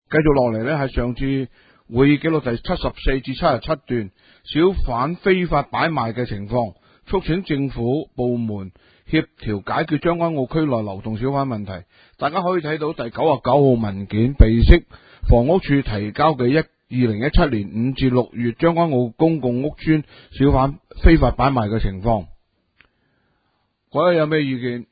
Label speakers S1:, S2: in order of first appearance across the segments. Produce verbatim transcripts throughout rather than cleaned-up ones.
S1: 繼續落嚟呢，係上次會議記錄第七十四至七十七段，小販非法擺賣嘅情況，促請政府部門協調解決將軍澳區內流動小販問題。大家可以睇到第九十九號文件，備悉房屋署提交嘅一二零一七年五至六月將軍澳公共屋邨小販非法擺賣嘅情況。各位有咩意見？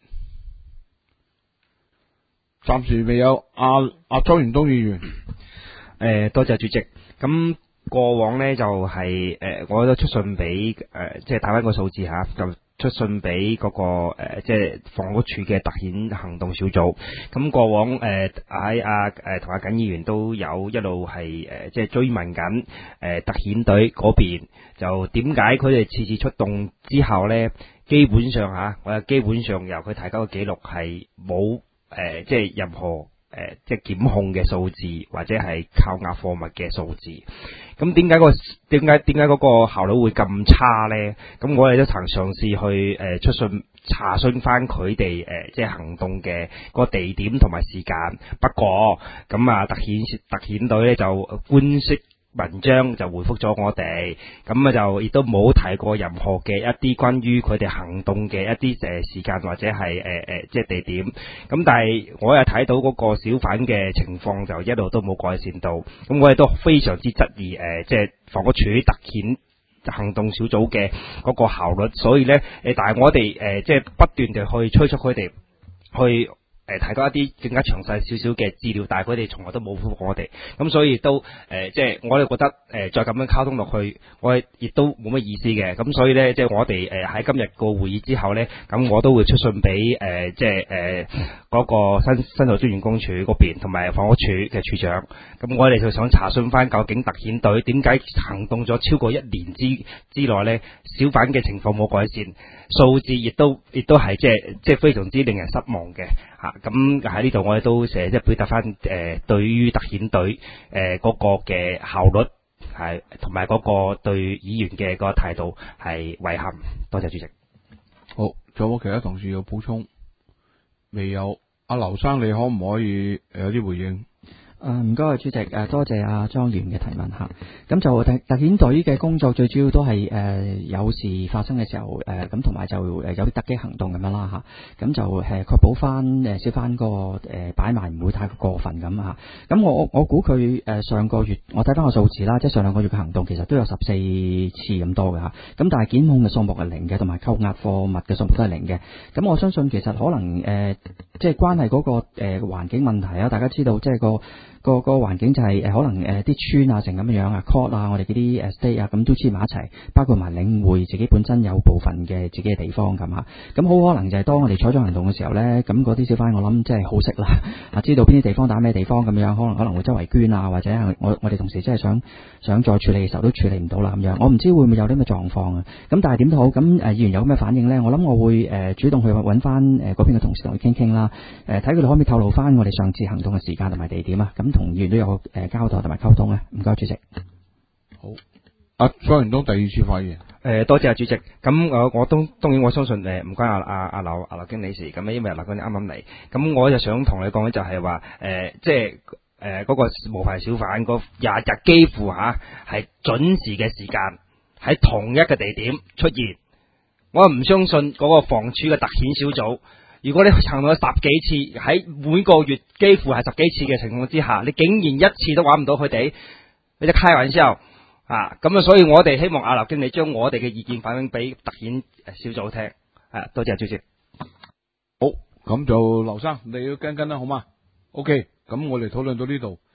S1: 暫時未有。阿阿莊元東議員，
S2: 誒、呃，多謝主席。咁過往呢，就係、是、誒、呃，我都出信俾誒、呃，即係打翻個數字吓，就出信俾嗰、那個誒、呃，即係房屋署嘅特遣行動小組。咁過往誒喺阿誒同阿耿議員都有一路係誒、呃，即係追問緊誒、呃、特遣隊嗰邊，就點解佢哋次次出動之後呢，基本上吓，我、啊、基本上由佢提交嘅記錄係冇。誒、呃，即係任何誒、呃，即係檢控嘅數字，或者係扣押貨物嘅數字。咁點解個點解點解嗰個效率會咁差咧？咁我哋都曾嘗試去誒、呃、出信查詢翻佢哋誒，即係行動嘅個地點同埋時間。不過咁啊，特遣特遣隊咧就官式文章就回覆咗我哋，咁啊就亦都冇提過任何嘅一啲關於佢哋行動嘅一啲誒時間或者係誒誒即係地點。咁但係我又睇到嗰個小販嘅情況就一路都冇改善到，咁我哋都非常之質疑誒即係房屋署特遣行動小組嘅嗰個效率。所以咧誒，但係我哋誒即係不斷地去催促佢哋去。誒提供一啲更加詳細少少嘅資料，但係佢哋從來都冇覆我哋，咁所以都誒、呃、即係我哋覺得誒、呃、再咁樣溝通落去，我哋亦都冇乜意思嘅。咁所以咧，即係我哋誒喺今日個會議之後咧，咁我都會出信俾誒、呃、即係誒嗰個申申訴專員公署嗰邊同埋房屋署嘅署長。咁我哋就想查詢翻究竟特遣隊點解行動咗超過一年之之內咧，小販嘅情況冇改善，數字亦都亦都係即係即係非常之令人失望嘅嚇。咁喺呢度我哋都成日即係表達翻誒對於特遣隊誒嗰個嘅效率係同埋嗰個對議員嘅個態度係遺憾。多謝主席。
S1: 好，仲有冇其他同事要補充？未有。阿劉生，你可唔可以有啲回應？
S3: 誒唔該，主席誒，多謝阿莊員嘅提問嚇。咁就特特遣隊嘅工作最主要都係誒、呃、有事發生嘅時候誒，咁同埋就誒有啲突擊行動咁樣啦嚇。咁就誒確保翻誒小販個誒擺賣唔會太過分咁嚇。咁我我估佢誒上個月我睇翻個數字啦，即係上兩個月嘅行動其實都有十四次咁多嘅嚇。咁但係檢控嘅數目係零嘅，同埋扣押貨物嘅數目都係零嘅。咁我相信其實可能誒、呃、即係關係嗰、那個誒、呃、環境問題啊。大家知道即係個。個個環境就係、是、誒可能誒啲、呃、村啊成咁樣啊 court 啊我哋嗰啲誒 state 啊咁都黐埋一齊，包括埋領匯自己本身有部分嘅自己嘅地方咁嚇，咁好可能就係當我哋採取行動嘅時候咧，咁嗰啲小販我諗即係好識啦，啊知道邊啲地方打咩地方咁樣，可能可能會周圍捐啊，或者係我我哋同時真係想想再處理嘅時候都處理唔到啦咁樣，我唔知會唔會有啲咁嘅狀況啊，咁但係點都好，咁誒議員有咩反應咧？我諗我會誒、呃、主動去揾翻誒嗰邊嘅同事同佢傾傾啦，誒睇佢哋可唔可以透露翻我哋上次行動嘅時間同埋地點啊，咁。同議員都有誒、呃、交代同埋溝通咧，唔該主席。
S1: 好，阿莊元東第二次發言。誒、
S2: 呃，多謝阿主席。咁我我都當然我相信誒，唔關阿阿阿劉阿劉經理事。咁因為劉經理啱啱嚟，咁我就想同你講咧，就係話誒，即係誒嗰個無牌小販嗰廿日幾乎吓係準時嘅時間喺同一個地點出現。我唔相信嗰個房署嘅特遣小組。如果你行到十幾次，喺每個月幾乎係十幾次嘅情況之下，你竟然一次都揾唔到佢哋，你就開玩笑啊！咁啊，所以我哋希望阿劉經理將我哋嘅意見反映俾特遣小組聽。啊，多謝主席。
S1: 好，咁就劉生你要跟跟啦，好嗎？OK，咁我哋討論到呢度。